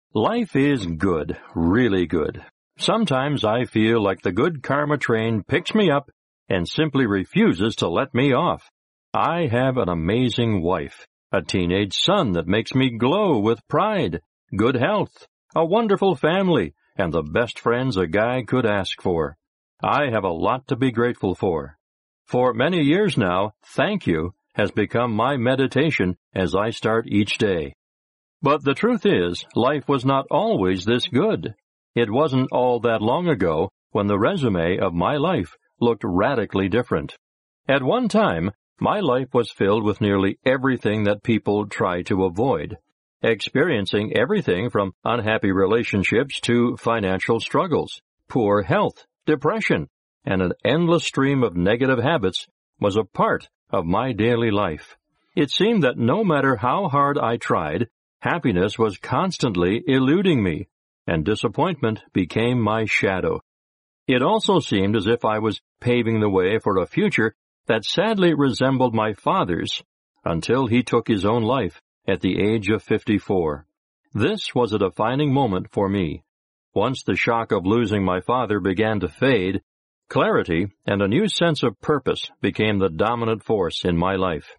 Life is good, really good. Sometimes I feel like the good karma train picks me up and simply refuses to let me off. I have an amazing wife, a teenage son that makes me glow with pride, good health, a wonderful family, and the best friends a guy could ask for. I have a lot to be grateful for. For many years now, thank you has become my meditation as I start each day. But the truth is, life was not always this good. It wasn't all that long ago when the resume of my life looked radically different. At one time, my life was filled with nearly everything that people try to avoid, experiencing everything from unhappy relationships to financial struggles, poor health, depression, and an endless stream of negative habits was a part of my daily life. It seemed that no matter how hard I tried, happiness was constantly eluding me, and disappointment became my shadow. It also seemed as if I was paving the way for a future that sadly resembled my father's, until he took his own life at the age of 54. This was a defining moment for me. Once the shock of losing my father began to fade, clarity and a new sense of purpose became the dominant force in my life.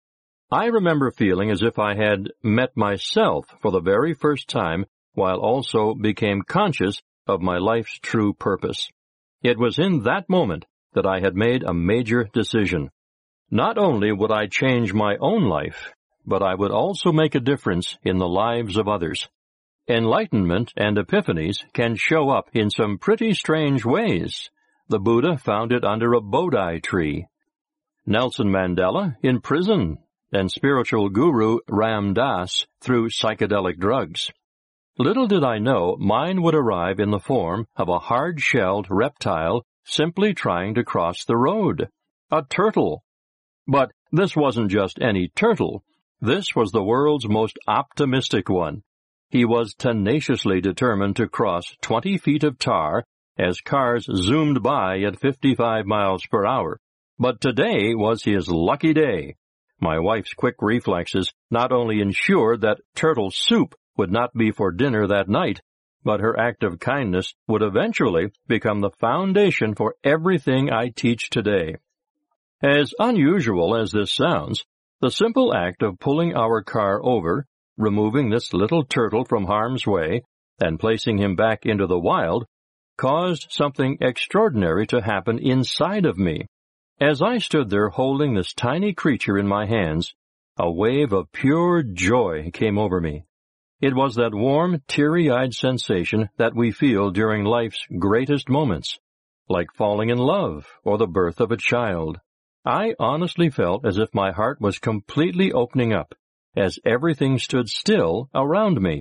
I remember feeling as if I had met myself for the very first time, while also became conscious of my life's true purpose. It was in that moment that I had made a major decision. Not only would I change my own life, but I would also make a difference in the lives of others. Enlightenment and epiphanies can show up in some pretty strange ways. The Buddha found it under a Bodhi tree. Nelson Mandela in prison, and spiritual guru Ram Dass through psychedelic drugs. Little did I know mine would arrive in the form of a hard-shelled reptile simply trying to cross the road. A turtle. But this wasn't just any turtle. This was the world's most optimistic one. He was tenaciously determined to cross 20 feet of tar as cars zoomed by at 55 miles per hour. But today was his lucky day. My wife's quick reflexes not only ensured that turtle soup would not be for dinner that night, but her act of kindness would eventually become the foundation for everything I teach today. As unusual as this sounds, the simple act of pulling our car over, removing this little turtle from harm's way, and placing him back into the wild, caused something extraordinary to happen inside of me. As I stood there holding this tiny creature in my hands, a wave of pure joy came over me. It was that warm, teary-eyed sensation that we feel during life's greatest moments, like falling in love or the birth of a child. I honestly felt as if my heart was completely opening up, as everything stood still around me.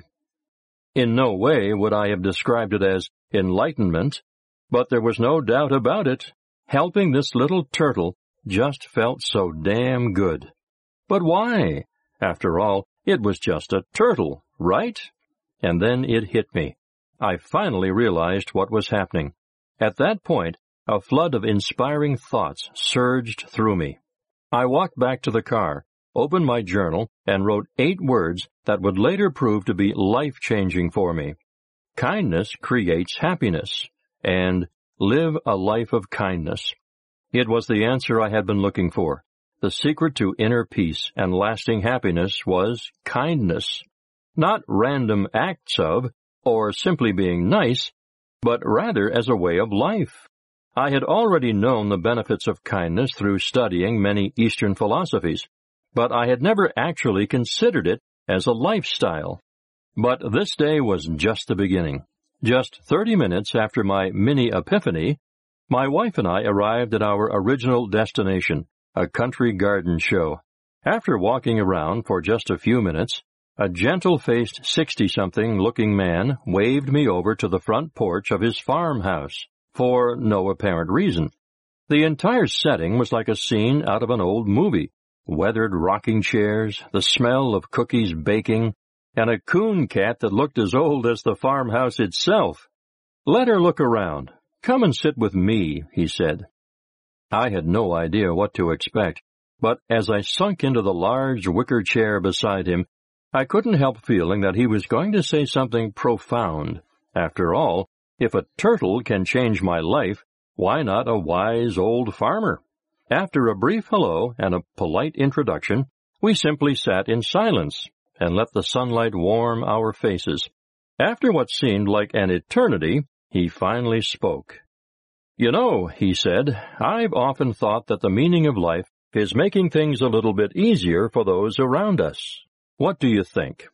In no way would I have described it as enlightenment, but there was no doubt about it. Helping this little turtle just felt so damn good. But why? After all, it was just a turtle, right? And then it hit me. I finally realized what was happening. At that point, a flood of inspiring thoughts surged through me. I walked back to the car, opened my journal, and wrote 8 words that would later prove to be life-changing for me. Kindness creates happiness, and live a life of kindness. It was the answer I had been looking for. The secret to inner peace and lasting happiness was kindness. Not random acts of, or simply being nice, but rather as a way of life. I had already known the benefits of kindness through studying many Eastern philosophies, but I had never actually considered it as a lifestyle. But this day was just the beginning. Just 30 minutes after my mini epiphany, my wife and I arrived at our original destination, a country garden show. After walking around for just a few minutes, a gentle-faced 60-something looking man waved me over to the front porch of his farmhouse, for no apparent reason. The entire setting was like a scene out of an old movie. Weathered rocking chairs, the smell of cookies baking, and a coon cat that looked as old as the farmhouse itself. "Let her look around. Come and sit with me," he said. I had no idea what to expect, but as I sunk into the large wicker chair beside him, I couldn't help feeling that he was going to say something profound. After all, if a turtle can change my life, why not a wise old farmer? After a brief hello and a polite introduction, we simply sat in silence and let the sunlight warm our faces. After what seemed like an eternity, he finally spoke. "You know," he said, "I've often thought that the meaning of life is making things a little bit easier for those around us. What do you think?"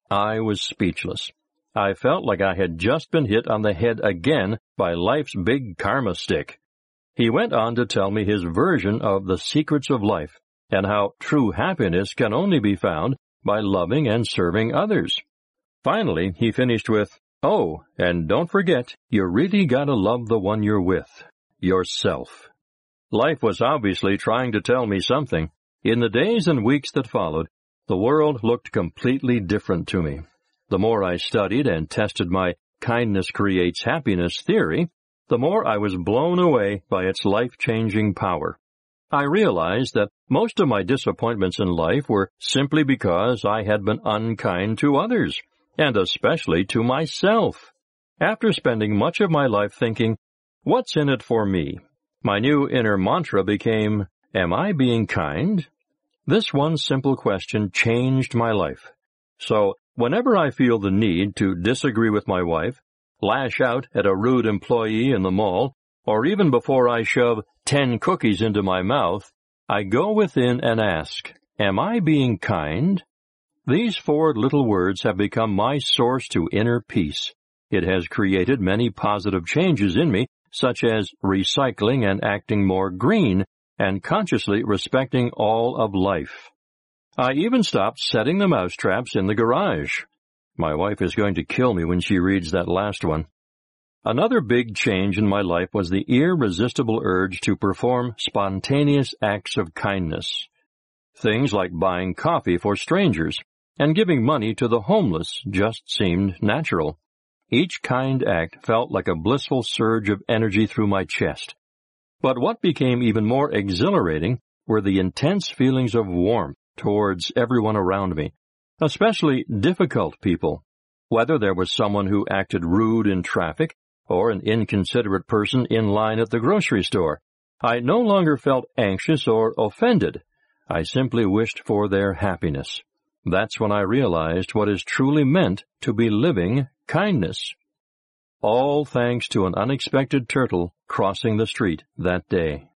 I was speechless. I felt like I had just been hit on the head again by life's big karma stick. He went on to tell me his version of the secrets of life and how true happiness can only be found by loving and serving others. Finally, he finished with, "Oh, and don't forget, you really gotta love the one you're with, yourself." Life was obviously trying to tell me something. In the days and weeks that followed, the world looked completely different to me. The more I studied and tested my kindness creates happiness theory, the more I was blown away by its life-changing power. I realized that most of my disappointments in life were simply because I had been unkind to others, and especially to myself. After spending much of my life thinking, "What's in it for me?" my new inner mantra became, "Am I being kind?" This one simple question changed my life. So, whenever I feel the need to disagree with my wife, lash out at a rude employee in the mall, or even before I shove 10 cookies into my mouth, I go within and ask, "Am I being kind?" These 4 little words have become my source to inner peace. It has created many positive changes in me, such as recycling and acting more green, and consciously respecting all of life. I even stopped setting the mousetraps in the garage. My wife is going to kill me when she reads that last one. Another big change in my life was the irresistible urge to perform spontaneous acts of kindness. Things like buying coffee for strangers and giving money to the homeless just seemed natural. Each kind act felt like a blissful surge of energy through my chest. But what became even more exhilarating were the intense feelings of warmth towards everyone around me, especially difficult people. Whether there was someone who acted rude in traffic or an inconsiderate person in line at the grocery store, I no longer felt anxious or offended. I simply wished for their happiness. That's when I realized what is truly meant to be living kindness. All thanks to an unexpected turtle crossing the street that day.